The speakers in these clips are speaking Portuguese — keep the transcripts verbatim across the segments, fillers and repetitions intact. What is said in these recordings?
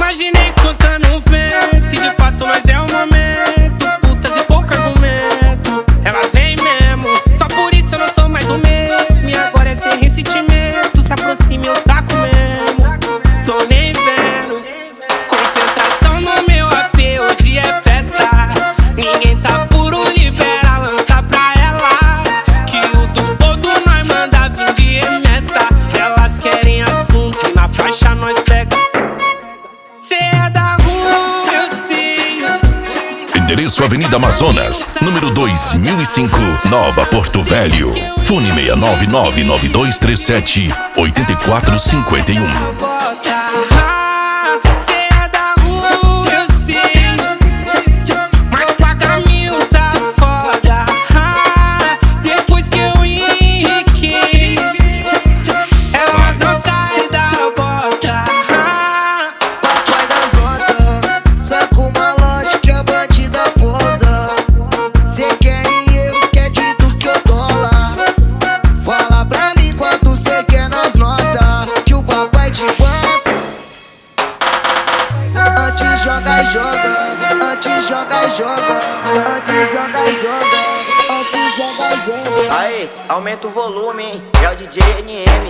imaginei contando um vento, e de fato nós é o momento. Putas e pouco argumento, elas vêm mesmo. Só por isso eu não sou mais o mesmo. E agora é sem ressentimento. Se aproxime, eu taco mesmo. Tô nem vendo. Concentração no meu A P, hoje é festa. Ninguém tá puro, libera, lança pra elas. Que o do todo nós manda vir de remessa. Elas querem assunto e na faixa nós pega. Cê é da rua, eu sei. Endereço Avenida Amazonas, número dois mil e cinco, Nova Porto Velho. Fone seis nove nove nove dois três sete oito quatro cinco um. Cê é da rua, eu sei. Mas paga mil tá foda. Depois que eu enriquei, elas não saem da bota. Papai das notas, saca uma lote que a bandida posa. Cê quer dinheiro, quer de tudo que eu dólar. Fala pra mim quanto cê quer nas notas, que o papai te banca. Antes joga e joga, antes joga e joga, antes joga e joga, antes joga e joga. Aí, aumenta o volume, hein? É o D J N M.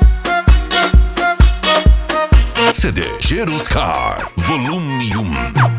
C D Gerus Car, volume um.